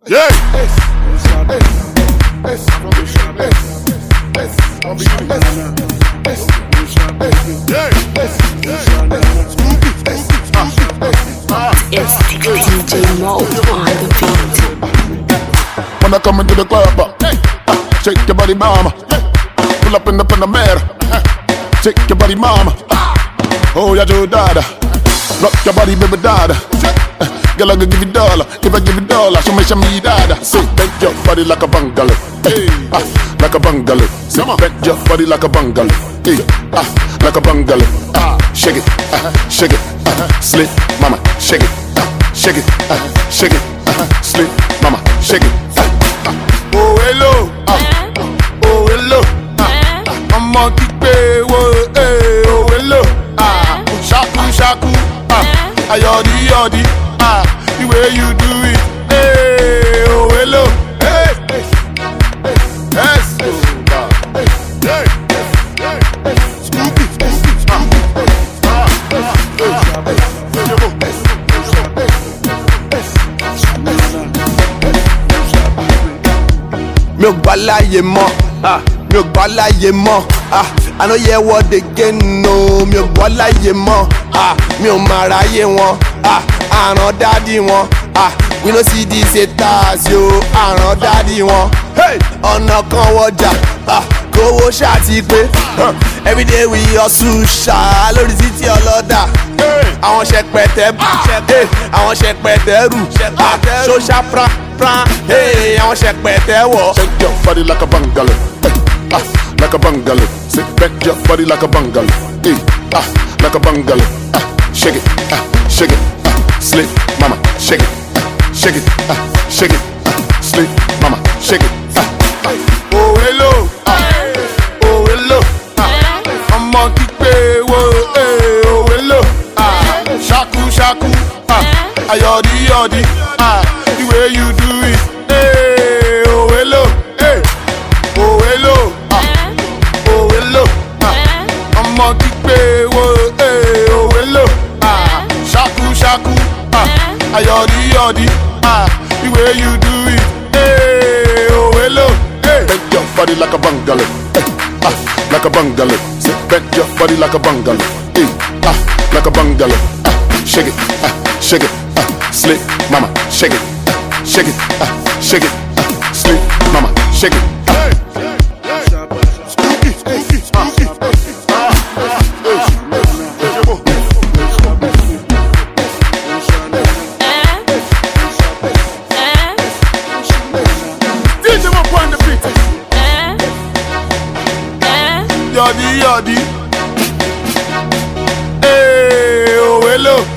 Yeah. It's DJ Mo on the beat. When I come into the club, shake your body, mama. Pull up in the Panamera, shake your body, mama. Oh, yeah, Joe Dada. Rock your body, baby, dada. Girl, I can give you dollar. If I give you dollar, show me dada. Say, bend your body like a bungalow. Hey, like a bungalow. Say, bend your body like a bungalow. Hey, like a bungalow. Shake it, shake it, slip, mama, shake it, shake it, shake it, slip, mama, shake it. Oh hello, oh hello, I'm on the way, oh hello, shaku shaku, ayodi yodi, the way you do it, hey, oh hello, hey, yes, mi ò gbà láyé mọ́, mi ò gbà láyé mọ́, I no hear what they get no, mi ò gbà láyé mọ́, mi ò mà ráyé wọn, àràn dádì wọn, we no see these haters yo, àràn dádì wọn, ọ̀nà kan wọjà, kówó ṣáàtì pé, everyday we hustle ṣá lórí títí ọlọ́dà, àwọn ṣẹpẹtẹ bù, àwọn ṣẹpẹtẹ rù, ṣóṣà pra. Hey, I want to shake wall. Shake your body like a bungalow. Hey, like a bungalow. Sit back your body like a bungalow. Hey, like a bungalow. Shake it, shake it, slip, mama, shake it, shake it, shake it, slip, mama, shake it. Oh hello, oh hello, I'm on the way, oh hello, shaku shaku, ayodi yodi, the way you do it, hey, oh hello, hey, oh hello, oh hello, I'm on the way, hey, oh hello, shaku shaku, ayodi yodi, the way you do it, hey, oh hello, hey, bend your body like a bungalow, hey, like a bungalow, sit bend your body like a bungalow, hey, like a bungalow, shake it, shake it, slip, mama, shake it. Shake it, shake it, sleep, mama, shake it. DJ Mo on the beat. Yodi, yodi. Hey, oh hello.